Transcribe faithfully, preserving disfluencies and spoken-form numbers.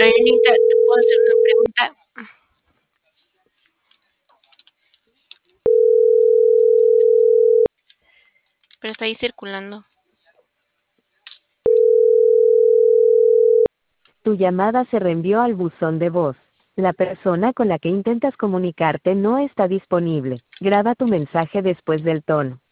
Anita, ¿te puedo hacer una pregunta? Pero está ahí circulando. Tu llamada se reenvió al buzón de voz. La persona con la que intentas comunicarte no está disponible. Graba tu mensaje después del tono.